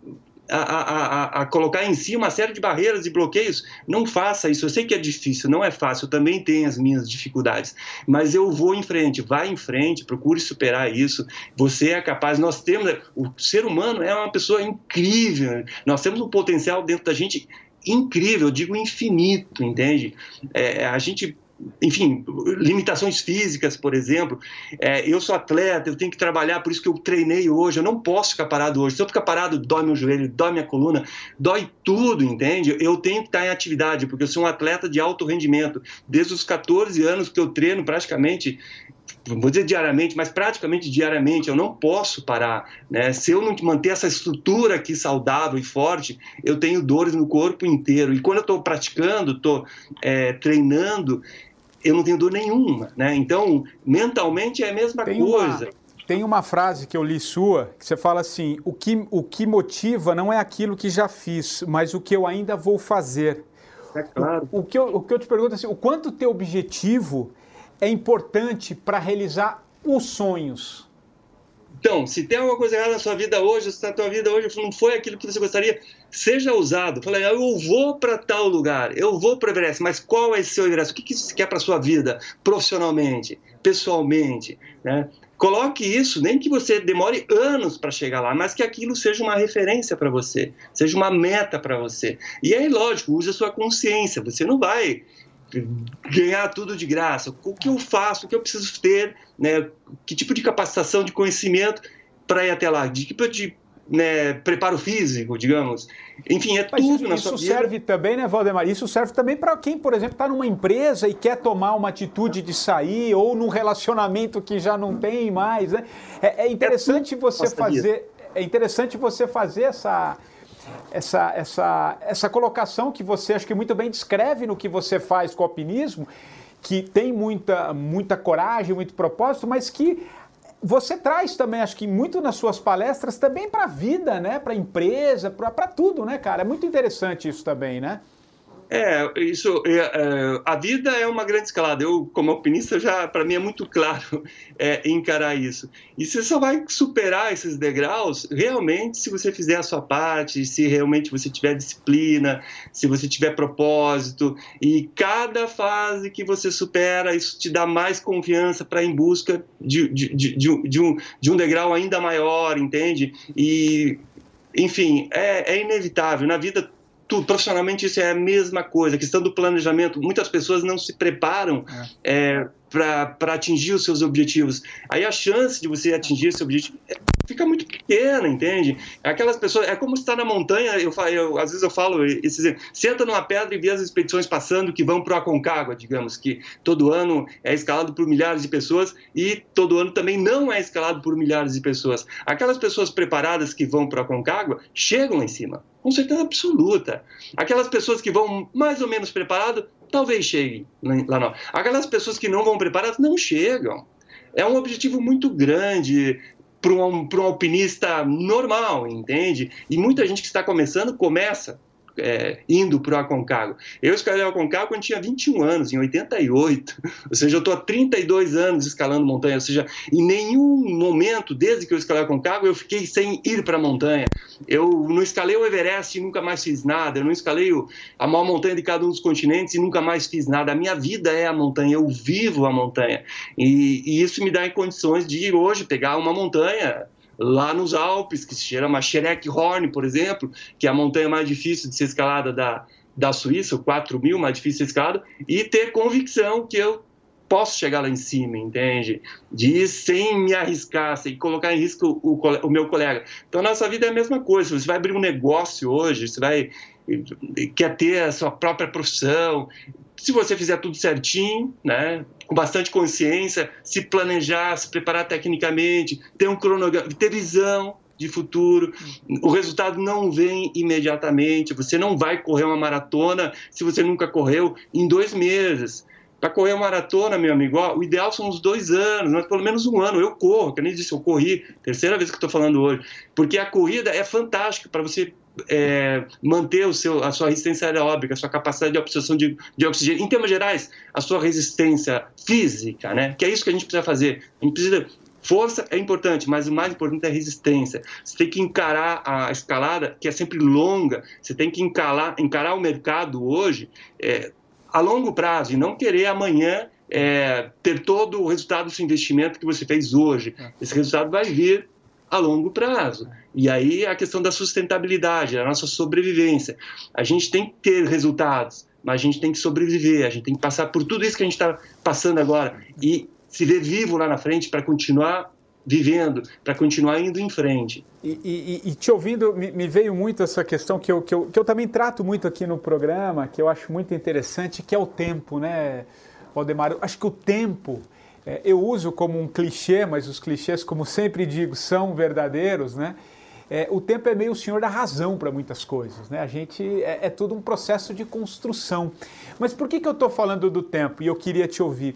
[SPEAKER 3] a, a, a colocar em si uma série de barreiras e bloqueios. Não faça isso. Eu sei que é difícil, não é fácil, eu também tenho as minhas dificuldades, mas eu vou em frente, vai em frente, procure superar isso. Você é capaz, nós temos, o ser humano é uma pessoa incrível, nós temos um potencial dentro da gente incrível, eu digo infinito, entende? É, a gente... Enfim, limitações físicas, por exemplo. É, eu sou atleta, eu tenho que trabalhar, por isso que eu treinei hoje, eu não posso ficar parado hoje. Se eu ficar parado, dói meu joelho, dói minha coluna, dói tudo, entende? Eu tenho que estar em atividade, porque eu sou um atleta de alto rendimento. Desde os catorze anos que eu treino praticamente, vou dizer diariamente, mas praticamente diariamente, eu não posso parar, né? Se eu não manter essa estrutura aqui saudável e forte, eu tenho dores no corpo inteiro. E quando eu estou praticando, estou é, treinando, eu não tenho dor nenhuma, né? Então, mentalmente é a mesma
[SPEAKER 2] tem
[SPEAKER 3] coisa.
[SPEAKER 2] Uma, tem uma frase que eu li sua, que você fala assim, o que, o que motiva não é aquilo que já fiz, mas o que eu ainda vou fazer.
[SPEAKER 3] É claro.
[SPEAKER 2] O, o, que, eu, o que eu te pergunto é assim, o quanto o teu objetivo é importante para realizar os sonhos?
[SPEAKER 3] Então, se tem alguma coisa errada na sua vida hoje, se na tua vida hoje não foi aquilo que você gostaria, seja ousado. Fala, eu vou para tal lugar, eu vou para o Everest, mas qual é esse seu Everest? O que, que você quer para a sua vida, profissionalmente, pessoalmente, né? Coloque isso, nem que você demore anos para chegar lá, mas que aquilo seja uma referência para você, seja uma meta para você. E aí, lógico, use a sua consciência, você não vai ganhar tudo de graça. O que eu faço, o que eu preciso ter, né? Que tipo de capacitação, de conhecimento para ir até lá, de tipo de né, preparo físico, digamos. Enfim, é
[SPEAKER 2] Mas
[SPEAKER 3] tudo
[SPEAKER 2] isso,
[SPEAKER 3] na
[SPEAKER 2] isso
[SPEAKER 3] sua vida.
[SPEAKER 2] Isso serve também, né, Valdemar? Isso serve também para quem, por exemplo, está numa empresa e quer tomar uma atitude de sair, ou num relacionamento que já não tem mais, né? É, é interessante é você fazer, é interessante você fazer essa... Essa, essa, essa colocação que você, acho que muito bem descreve no que você faz com o alpinismo, que tem muita, muita coragem, muito propósito, mas que você traz também, acho que muito nas suas palestras, também para a vida, né? Para a empresa, para tudo, né, cara? É muito interessante isso também, né?
[SPEAKER 3] É, isso, é, é, a vida é uma grande escalada. Eu, como alpinista, já para mim é muito claro é, encarar isso. E você só vai superar esses degraus realmente se você fizer a sua parte, se realmente você tiver disciplina, se você tiver propósito. E cada fase que você supera, isso te dá mais confiança para ir em busca de, de, de, de, um, de, um, de um degrau ainda maior, entende? E, enfim, é, é inevitável. Na vida, tudo, profissionalmente isso é a mesma coisa, a questão do planejamento, muitas pessoas não se preparam é. É, para atingir os seus objetivos, aí a chance de você atingir esse objetivo fica muito pequena, entende? Aquelas pessoas, é como estar na montanha, eu, eu, às vezes eu falo, esses, senta numa pedra e vê as expedições passando que vão para o Aconcagua, digamos, que todo ano é escalado por milhares de pessoas e todo ano também não é escalado por milhares de pessoas. Aquelas pessoas preparadas que vão para o Aconcagua chegam lá em cima, com certeza absoluta. Aquelas pessoas que vão mais ou menos preparadas, talvez cheguem lá não. Aquelas pessoas que não vão preparadas, não chegam. É um objetivo muito grande para um, para um alpinista normal, entende? E muita gente que está começando, começa é, indo para o Aconcagua. Eu escalei o Aconcagua quando tinha vinte e um anos, em oitenta e oito. Ou seja, eu estou há trinta e dois anos escalando montanha. Ou seja, em nenhum momento, desde que eu escalei o Aconcagua, eu fiquei sem ir para a montanha. Eu não escalei o Everest e nunca mais fiz nada. Eu não escalei a maior montanha de cada um dos continentes e nunca mais fiz nada. A minha vida é a montanha, eu vivo a montanha. E, e isso me dá em condições de hoje pegar uma montanha lá nos Alpes, que se chama Schreckhorn, por exemplo, que é a montanha mais difícil de ser escalada da, da Suíça, o quatro mil mais difícil de ser escalada, e ter convicção que eu posso chegar lá em cima, entende? De ir sem me arriscar, sem colocar em risco o, o, o meu colega. Então, a nossa vida é a mesma coisa. Você vai abrir um negócio hoje, você vai quer ter a sua própria profissão. Se você fizer tudo certinho, né, com bastante consciência, se planejar, se preparar tecnicamente, ter um cronograma, ter visão de futuro, o resultado não vem imediatamente. Você não vai correr uma maratona se você nunca correu em dois meses. Para correr uma maratona, meu amigo, ó, o ideal são uns dois anos, mas pelo menos um ano. Eu corro, que eu nem disse, eu corri, terceira vez que estou falando hoje, porque a corrida é fantástica para você é, manter o seu, a sua resistência aeróbica, a sua capacidade de absorção de, de oxigênio, em termos gerais, a sua resistência física, né? Que é isso que a gente precisa fazer. A gente precisa Força é importante, mas o mais importante é a resistência. Você tem que encarar a escalada, que é sempre longa, você tem que encarar, encarar o mercado hoje é, a longo prazo e não querer amanhã é, ter todo o resultado do seu investimento que você fez hoje. Esse resultado vai vir a longo prazo. E aí a questão da sustentabilidade, a nossa sobrevivência. A gente tem que ter resultados, mas a gente tem que sobreviver, a gente tem que passar por tudo isso que a gente está passando agora e se ver vivo lá na frente para continuar vivendo, para continuar indo em frente.
[SPEAKER 2] E, e, e te ouvindo, me, me veio muito essa questão que eu, que, eu, que eu também trato muito aqui no programa, que eu acho muito interessante, que é o tempo, né, Valdemar? Eu acho que o tempo, é, eu uso como um clichê, mas os clichês, como sempre digo, são verdadeiros, né? É, o tempo é meio o senhor da razão para muitas coisas, né? A gente, é, é tudo um processo de construção. Mas por que que eu estou falando do tempo? E eu queria te ouvir.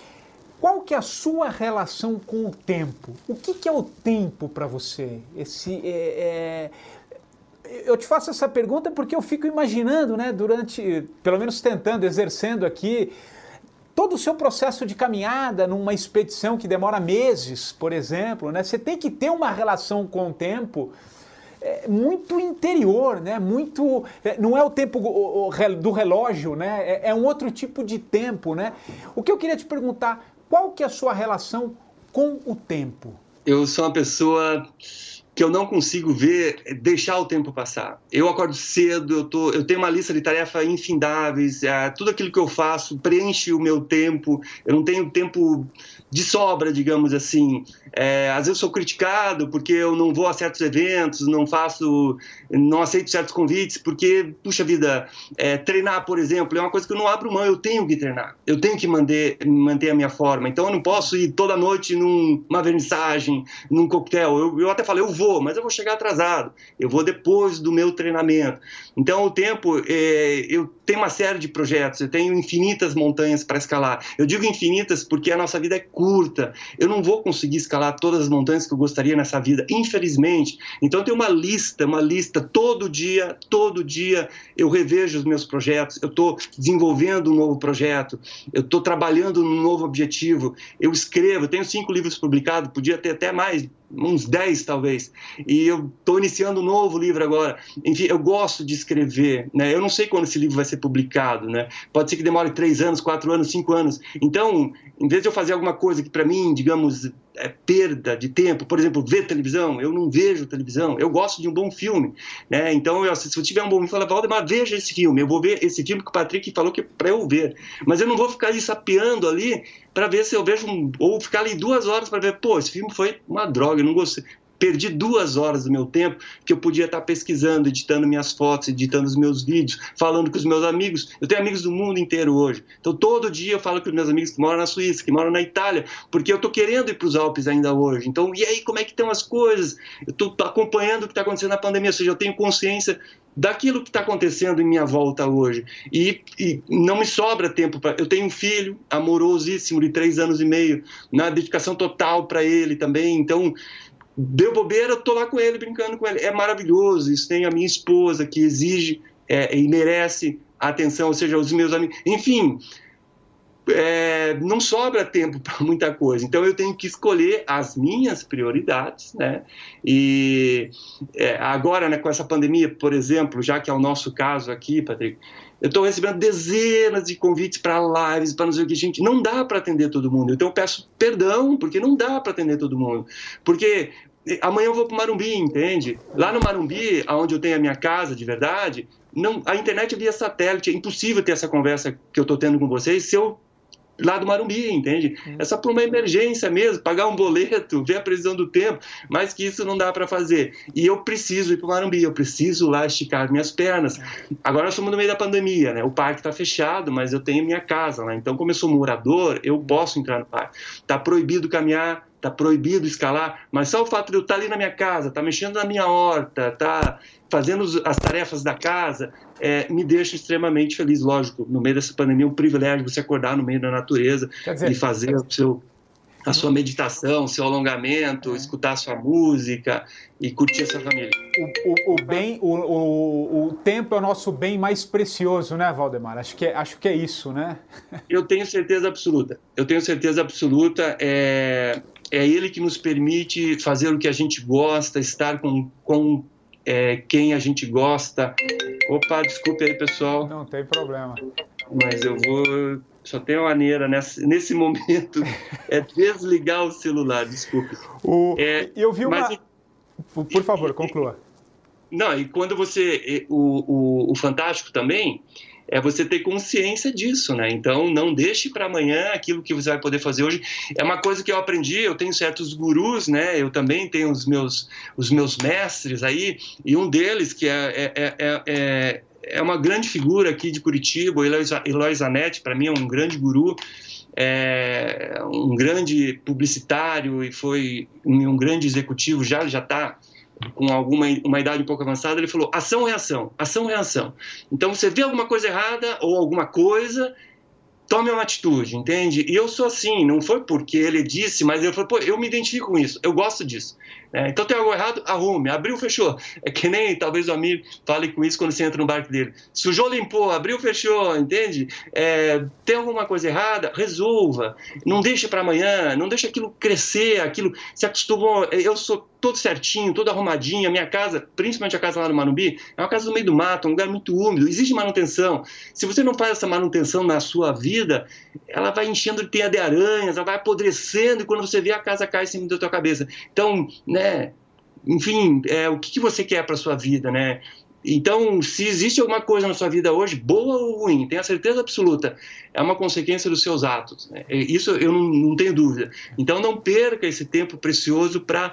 [SPEAKER 2] Qual que é a sua relação com o tempo? O que que é o tempo para você? Esse, é, é... Eu te faço essa pergunta porque eu fico imaginando, né, durante, pelo menos tentando, exercendo aqui, todo o seu processo de caminhada numa expedição que demora meses, por exemplo, né? Você tem que ter uma relação com o tempo é, muito interior, né? Muito, é, não é o tempo o, o, do relógio, né? É, é um outro tipo de tempo, né? O que eu queria te perguntar, qual que é a sua relação com o tempo?
[SPEAKER 3] Eu sou uma pessoa que eu não consigo ver, deixar o tempo passar. Eu acordo cedo, eu, tô, eu tenho uma lista de tarefas infindáveis, é, tudo aquilo que eu faço preenche o meu tempo, eu não tenho tempo de sobra, digamos assim. É, às vezes eu sou criticado porque eu não vou a certos eventos, não faço, não aceito certos convites, porque, puxa vida, é, treinar, por exemplo, é uma coisa que eu não abro mão, eu tenho que treinar, eu tenho que manter, manter a minha forma, então eu não posso ir toda noite numa vernissagem, num coquetel, eu, eu até falei, eu vou, mas eu vou chegar atrasado, eu vou depois do meu treinamento. Então o tempo, é, eu tenho uma série de projetos, eu tenho infinitas montanhas para escalar. Eu digo infinitas porque a nossa vida é curta, eu não vou conseguir escalar todas as montanhas que eu gostaria nessa vida, infelizmente. Então eu tenho uma lista, uma lista, todo dia, todo dia eu revejo os meus projetos, eu estou desenvolvendo um novo projeto, eu estou trabalhando num novo objetivo, eu escrevo, eu tenho cinco livros publicados, podia ter até mais, uns dez talvez, e eu estou iniciando um novo livro agora. Enfim, eu gosto de escrever, né? Eu não sei quando esse livro vai ser publicado, né? Pode ser que demore três anos, quatro anos, cinco anos. Então, em vez de eu fazer alguma coisa que para mim, digamos, é perda de tempo, por exemplo, ver televisão, eu não vejo televisão, eu gosto de um bom filme, né? Então, eu, se eu tiver um bom filme, eu falo, Valdemar, veja esse filme, eu vou ver esse filme que o Patrick falou que é para eu ver, mas eu não vou ficar ali sapeando ali para ver se eu vejo, um, ou ficar ali duas horas para ver, pô, esse filme foi uma droga, eu não gostei. Perdi duas horas do meu tempo que eu podia estar pesquisando, editando minhas fotos, editando os meus vídeos, falando com os meus amigos. Eu tenho amigos do mundo inteiro hoje. Então, todo dia eu falo com os meus amigos que moram na Suíça, que moram na Itália, porque eu estou querendo ir para os Alpes ainda hoje. Então, e aí, como é que estão as coisas? Eu estou acompanhando o que está acontecendo na pandemia, ou seja, eu tenho consciência daquilo que está acontecendo em minha volta hoje. E, e não me sobra tempo para... Eu tenho um filho amorosíssimo de três anos e meio, na dedicação total para ele também. Então, deu bobeira, eu tô lá com ele, brincando com ele. É maravilhoso. Isso tem a minha esposa que exige é, e merece atenção, ou seja, os meus amigos. Enfim, é, não sobra tempo para muita coisa. Então eu tenho que escolher as minhas prioridades, né? E é, agora, né, com essa pandemia, por exemplo, já que é o nosso caso aqui, Patrick, eu estou recebendo dezenas de convites para lives, para não sei o que, gente, não dá para atender todo mundo. Então eu peço perdão, porque não dá para atender todo mundo. Porque amanhã eu vou para o Marumbi, entende? Lá no Marumbi, onde eu tenho a minha casa de verdade, não, a internet é via satélite, é impossível ter essa conversa que eu estou tendo com vocês se eu lá do Marumbi, entende? É só por uma emergência mesmo, pagar um boleto, ver a previsão do tempo, mas que isso não dá para fazer. E eu preciso ir para o Marumbi, eu preciso lá esticar minhas pernas. Agora nós estamos no meio da pandemia, né? O parque está fechado, mas eu tenho minha casa lá. Então, como eu sou morador, eu posso entrar no parque. Está proibido caminhar, está proibido escalar, mas só o fato de eu estar ali na minha casa, estar mexendo na minha horta, estar fazendo as tarefas da casa, é, me deixa extremamente feliz. Lógico, no meio dessa pandemia é um privilégio você acordar no meio da natureza dizer, e fazer o seu, a sua meditação, seu alongamento, é. escutar a sua música e curtir a sua família.
[SPEAKER 2] O, o, o, bem, o, o, o tempo é o nosso bem mais precioso, né, Valdemar? Acho que é, acho que é isso, né?
[SPEAKER 3] Eu tenho certeza absoluta. Eu tenho certeza absoluta é, é Ele que nos permite fazer o que a gente gosta, estar com, com é, quem a gente gosta. Opa, desculpe aí, pessoal.
[SPEAKER 2] Não tem problema.
[SPEAKER 3] Mas eu vou... Só tem uma maneira nesse, nesse momento, é desligar o celular, desculpe.
[SPEAKER 2] O,
[SPEAKER 3] é,
[SPEAKER 2] eu vi uma...
[SPEAKER 3] mas,
[SPEAKER 2] Por favor, conclua.
[SPEAKER 3] Não, e quando você... O, o, o fantástico também é você ter consciência disso, né? Então, não deixe para amanhã aquilo que você vai poder fazer hoje. É uma coisa que eu aprendi, eu tenho certos gurus, né? Eu também tenho os meus, os meus mestres aí, e um deles, que é... é, é, é é uma grande figura aqui de Curitiba, o Eloy Zanetti, para mim é um grande guru, é um grande publicitário e foi um grande executivo, já já está com alguma uma idade um pouco avançada. Ele falou ação-reação, ação-reação. Então você vê alguma coisa errada ou alguma coisa, tome uma atitude, entende? E eu sou assim, não foi porque ele disse, mas eu falei, pô, eu me identifico com isso, eu gosto disso. É, então tem algo errado, arrume, abriu, fechou. É que nem talvez o amigo fale com isso quando você entra no barco dele. Sujou, limpou, abriu, fechou, entende? É, tem alguma coisa errada, resolva. Não deixe para amanhã, não deixe aquilo crescer, aquilo se acostumou. Eu sou todo certinho, todo arrumadinho. A minha casa, principalmente a casa lá no Manumbi, é uma casa no meio do mato, um lugar muito úmido, exige manutenção. Se você não faz essa manutenção na sua vida, ela vai enchendo de teia de aranhas, ela vai apodrecendo e quando você vê a casa cai em cima da tua cabeça. Então, né, enfim, é, o que, que você quer para a sua vida, né? Então, se existe alguma coisa na sua vida hoje, boa ou ruim, tenha certeza absoluta, é uma consequência dos seus atos, né? Isso eu não, não tenho dúvida. Então, não perca esse tempo precioso para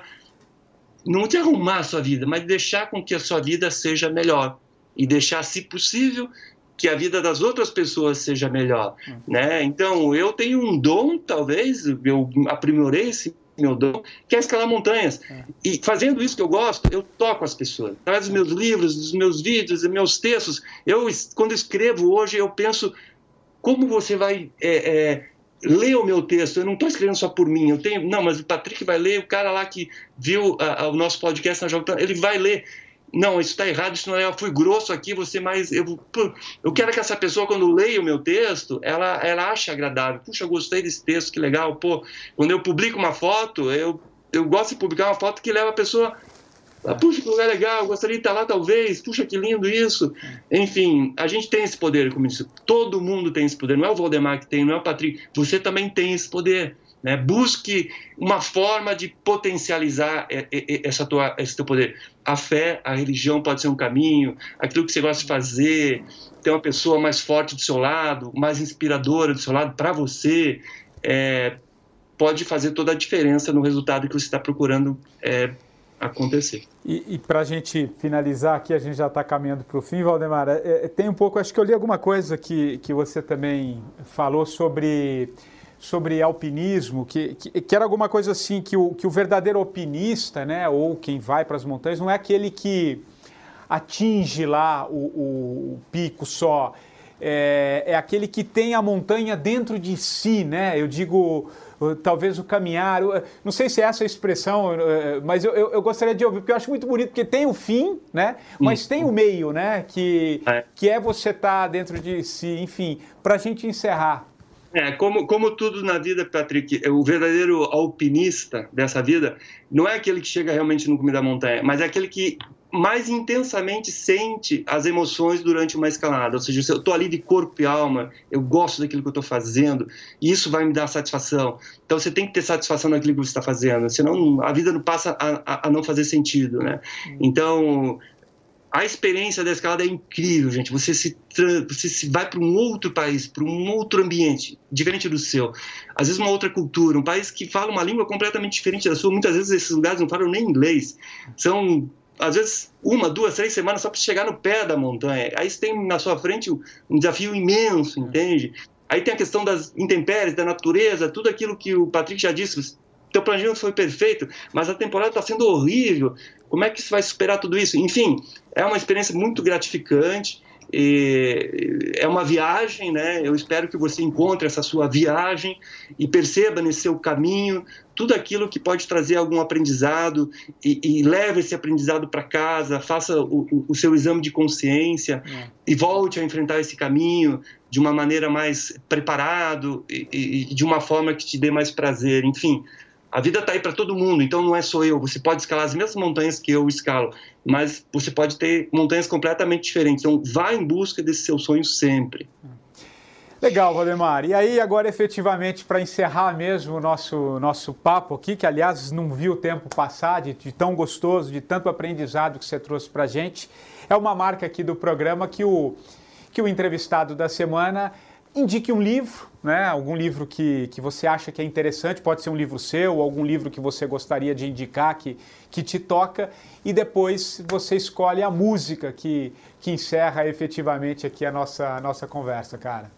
[SPEAKER 3] não te arrumar a sua vida, mas deixar com que a sua vida seja melhor e deixar, se possível, que a vida das outras pessoas seja melhor, hum. né? Então, eu tenho um dom, talvez, eu aprimorei esse meu dom, que é escalar montanhas. É. E fazendo isso que eu gosto, eu toco as pessoas. Através dos meus livros, dos meus vídeos, dos meus textos, eu, quando escrevo hoje, eu penso como você vai é, é, ler o meu texto. Eu não estou escrevendo só por mim, eu tenho, não, mas o Patrick vai ler, o cara lá que viu a, a, o nosso podcast na Jovem Pan, ele vai ler. Não, isso está errado, isso não é, eu fui grosso aqui, você mais... Eu, eu quero que essa pessoa, quando leia o meu texto, ela, ela ache agradável. Puxa, eu gostei desse texto, que legal. Pô, quando eu publico uma foto, eu, eu gosto de publicar uma foto que leva a pessoa... Puxa, que lugar legal, eu gostaria de estar lá talvez. Puxa, que lindo isso. Enfim, a gente tem esse poder, como disse. Todo mundo tem esse poder. Não é o Valdemar que tem, não é o Patrick. Você também tem esse poder. Né? Busque uma forma de potencializar essa tua, esse teu poder. A fé, a religião pode ser um caminho, aquilo que você gosta de fazer, ter uma pessoa mais forte do seu lado, mais inspiradora do seu lado para você, é, pode fazer toda a diferença no resultado que você está procurando é, acontecer.
[SPEAKER 2] E, e para a gente finalizar aqui, a gente já está caminhando para o fim, Valdemar, é, tem um pouco, acho que eu li alguma coisa que, que você também falou sobre... sobre alpinismo, que, que, que era alguma coisa assim, que o, que o verdadeiro alpinista, né, ou quem vai para as montanhas, não é aquele que atinge lá o, o, o pico só, é, é aquele que tem a montanha dentro de si, né, eu digo, talvez o caminhar, não sei se é essa a expressão, mas eu, eu, eu gostaria de ouvir, porque eu acho muito bonito, porque tem o fim, né, mas tem o meio, né, que é, que é você estar dentro de si, enfim, para a gente encerrar.
[SPEAKER 3] É, como, como tudo na vida, Patrick, o verdadeiro alpinista dessa vida não é aquele que chega realmente no cume da montanha, mas é aquele que mais intensamente sente as emoções durante uma escalada. Ou seja, eu estou ali de corpo e alma, eu gosto daquilo que eu estou fazendo, e isso vai me dar satisfação. Então você tem que ter satisfação naquilo que você está fazendo, senão a vida não passa a, a, a não fazer sentido, né? Então... a experiência da escalada é incrível, gente. Você se, você se vai para um outro país, para um outro ambiente, diferente do seu. Às vezes uma outra cultura, um país que fala uma língua completamente diferente da sua. Muitas vezes esses lugares não falam nem inglês. São, às vezes, uma, duas, três semanas só para chegar no pé da montanha. Aí você tem na sua frente um desafio imenso, entende? Aí tem a questão das intempéries, da natureza, tudo aquilo que o Patrick já disse. Teu planejamento foi perfeito, mas a temporada está sendo horrível. Como é que você vai superar tudo isso? Enfim, é uma experiência muito gratificante, e é uma viagem, né? Eu espero que você encontre essa sua viagem e perceba nesse seu caminho tudo aquilo que pode trazer algum aprendizado e, e leve esse aprendizado para casa, faça o, o, o seu exame de consciência é. e volte a enfrentar esse caminho de uma maneira mais preparado e, e, e de uma forma que te dê mais prazer. Enfim, A vida está aí para todo mundo, então não é só eu. Você pode escalar as mesmas montanhas que eu escalo, mas você pode ter montanhas completamente diferentes. Então, vá em busca desse seu sonho sempre.
[SPEAKER 2] Legal, Valdemar. E aí, agora, efetivamente, para encerrar mesmo o nosso, nosso papo aqui, que, aliás, não vi o tempo passar, de, de tão gostoso, de tanto aprendizado que você trouxe para a gente, é uma marca aqui do programa que o, que o entrevistado da semana indique um livro, né? Algum livro que, que você acha que é interessante, pode ser um livro seu, algum livro que você gostaria de indicar, que, que te toca, e depois você escolhe a música que, que encerra efetivamente aqui a nossa, a nossa conversa, cara.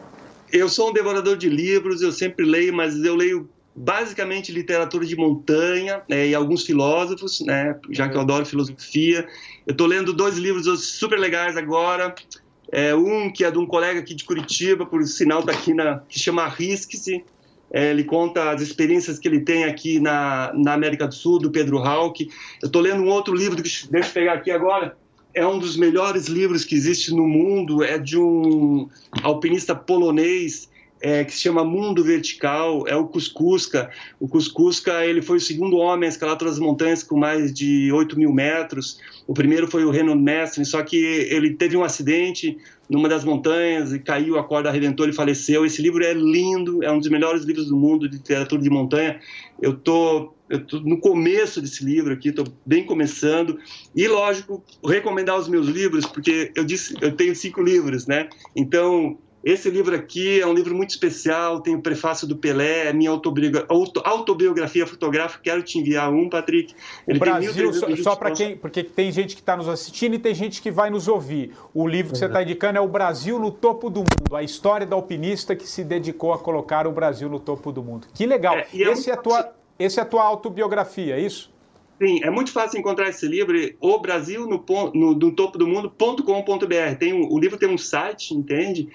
[SPEAKER 3] Eu sou um devorador de livros, eu sempre leio, mas eu leio basicamente literatura de montanha, né, e alguns filósofos, né, já que eu adoro filosofia. Eu estou lendo dois livros super legais agora. É, um que é de um colega aqui de Curitiba, por sinal está aqui, na, que chama Arrisque-se. É, ele conta as experiências que ele tem aqui na, na América do Sul, do Pedro Hauck. Eu estou lendo um outro livro, deixa eu pegar aqui agora, é um dos melhores livros que existe no mundo, é de um alpinista polonês, É, que se chama Mundo Vertical, é o Kukuczka. O Kukuczka, ele foi o segundo homem a escalar todas as montanhas com mais de oito mil metros. O primeiro foi o Reinhold Messner, só que ele teve um acidente numa das montanhas e caiu, a corda arrebentou, ele faleceu. Esse livro é lindo, é um dos melhores livros do mundo de literatura de montanha. Eu tô, eu tô no começo desse livro aqui, estou bem começando. E, lógico, recomendar os meus livros, porque eu disse, eu tenho cinco livros, né? Então, esse livro aqui é um livro muito especial, tem o prefácio do Pelé, é minha autobiogra... auto... autobiografia fotográfica, quero te enviar um, Patrick. Ele
[SPEAKER 2] o Brasil, só, só para quem, porque tem gente que está nos assistindo e tem gente que vai nos ouvir. O livro que uhum. você está indicando é O Brasil no Topo do Mundo, a história da alpinista que se dedicou a colocar o Brasil no topo do mundo. Que legal. É, e é esse, é a tua, esse é a tua autobiografia, é isso?
[SPEAKER 3] Sim, é muito fácil encontrar esse livro, O Brasil no, no, no Topo do Mundo ponto com ponto b r. Tem, o livro tem um site, entende?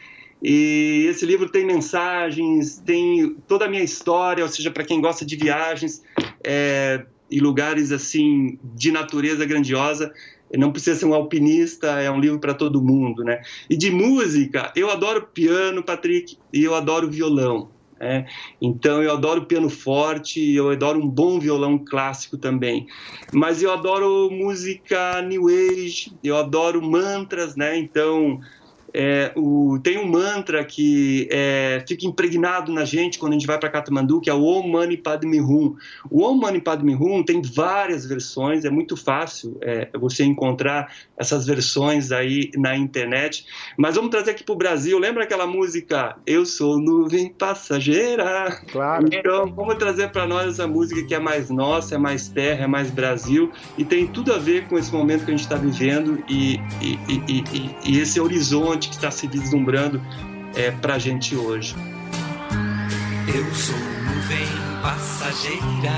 [SPEAKER 3] E esse livro tem mensagens, tem toda a minha história, ou seja, para quem gosta de viagens é, e lugares assim de natureza grandiosa, não precisa ser um alpinista, é um livro para todo mundo, né? E de música, eu adoro piano, Patrick, e eu adoro violão. É, então eu adoro piano forte, eu adoro um bom violão clássico também, mas eu adoro música New Age, eu adoro mantras, né? Então É, o, tem um mantra que é, fica impregnado na gente quando a gente vai para Katmandu, que é o Om Mani Padme Hum. O Om Mani Padme Hum tem várias versões, é muito fácil é, você encontrar essas versões aí na internet. Mas vamos trazer aqui para o Brasil. Lembra aquela música Eu Sou Nuvem Passageira?
[SPEAKER 2] Claro.
[SPEAKER 3] Então vamos trazer para nós essa música que é mais nossa, é mais terra, é mais Brasil, e tem tudo a ver com esse momento que a gente está vivendo e, e, e, e, e esse horizonte que está se vislumbrando é, para a gente hoje.
[SPEAKER 4] Eu sou nuvem passageira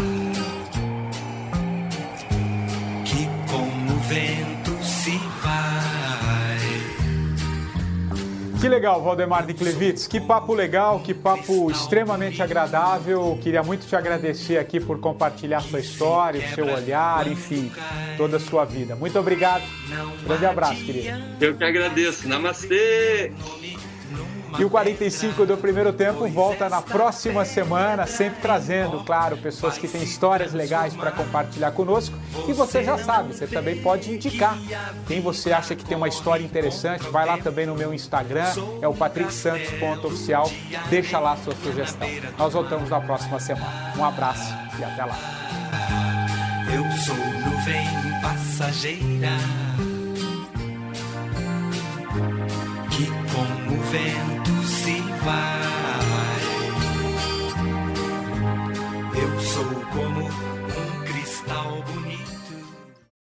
[SPEAKER 4] que com o vento se vai.
[SPEAKER 2] Que legal, Valdemar de Clevitz, que papo legal, que papo extremamente agradável. Queria muito te agradecer aqui por compartilhar sua história, o seu olhar, enfim, toda a sua vida. Muito obrigado, grande abraço, querido.
[SPEAKER 3] Eu que agradeço, namastê!
[SPEAKER 2] E o quarenta e cinco do Primeiro Tempo volta na próxima semana, sempre trazendo, claro, pessoas que têm histórias legais para compartilhar conosco. E você já sabe, você também pode indicar quem você acha que tem uma história interessante. Vai lá também no meu Instagram, é o patrick santos ponto oficial, deixa lá a sua sugestão. Nós voltamos na próxima semana. Um abraço e até lá.
[SPEAKER 4] Eu sou nuvem passageira.